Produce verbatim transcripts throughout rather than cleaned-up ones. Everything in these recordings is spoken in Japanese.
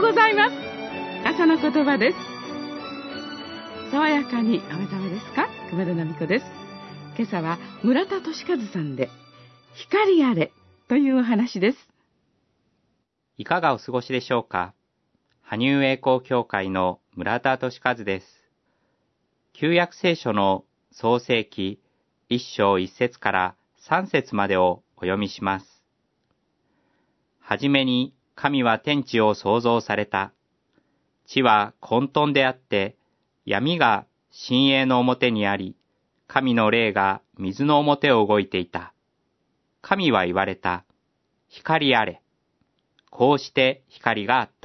ございます。朝の言葉です。爽やかにお目覚めですか？熊田奈美子です。今朝は村田俊和さんで光あれというお話です。 いかがお過ごしでしょうか。羽生栄光協会の村田俊和です。旧約聖書の創世記一章一節から三節までをお読みします。はじめに神は天地を創造された。地は混沌であって、闇が深淵の表にあり、神の霊が水の表を動いていた。神は言われた。光あれ。こうして光があった。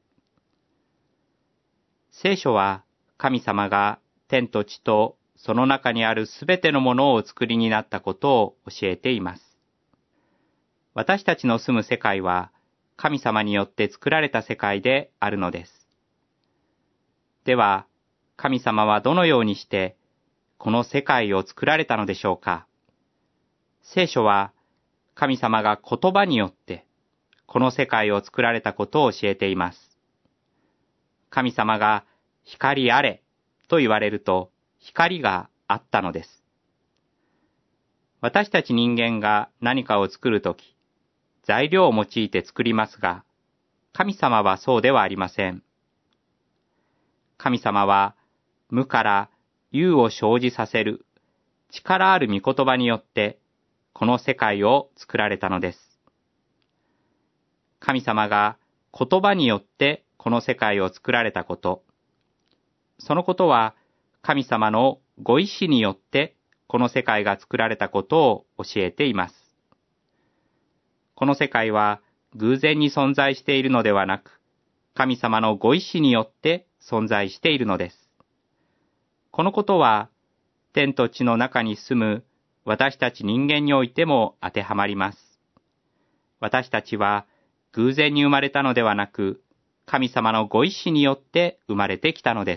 聖書は神様が天と地とその中にあるすべてのものをお作りになったことを教えています。私たちの住む世界は神様によって作られた世界であるのです。では、神様はどのようにしてこの世界を作られたのでしょうか。聖書は神様が言葉によってこの世界を作られたことを教えています。神様が光あれと言われると光があったのです。私たち人間が何かを作るとき、材料を用いて作りますが、神様はそうではありません。神様は無から有を生じさせる力ある御言葉によってこの世界を作られたのです。神様が言葉によってこの世界を作られたこと、そのことは神様のご意志によってこの世界が作られたことを教えています。この世界は偶然に存在しているのではなく、神様のご意志によって存在しているのです。このことは天と地の中に住む私たち人間においても当てはまります。私たちは偶然に生まれたのではなく、神様のご意志によって生まれてきたのです。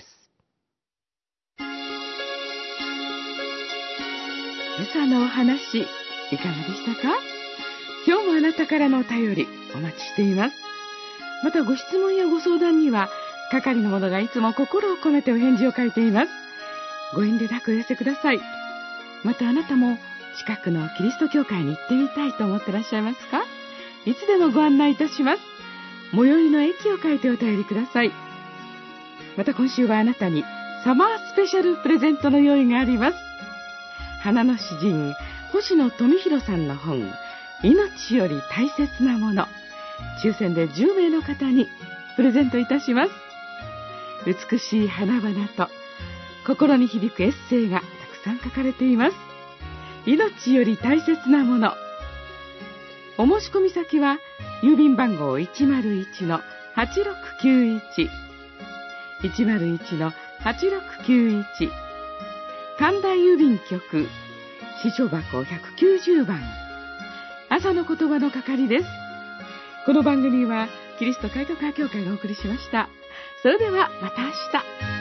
今朝のお話、いかがでしたか？今日もあなたからのお便りお待ちしています。またご質問やご相談には、係の者がいつも心を込めてお返事を書いています。ご遠慮なくお寄せください。またあなたも近くのキリスト教会に行ってみたいと思ってらっしゃいますか？いつでもご案内いたします。最寄りの駅を書いてお便りください。また今週はあなたにサマースペシャルプレゼントの用意があります。花の詩人星野富弘さんの本、命より大切なもの、抽選でじゅうめいの方にプレゼントいたします。美しい花々と心に響くエッセイがたくさん書かれています。命より大切なもの。お申し込み先は郵便番号 いちまるいちのはちろくきゅういち いちまるいちのはちろくきゅういち、神田郵便局支所箱ひゃくきゅうじゅうばん、朝の言葉の係です。この番組はキリスト開拓派協会がお送りしました。それではまた明日。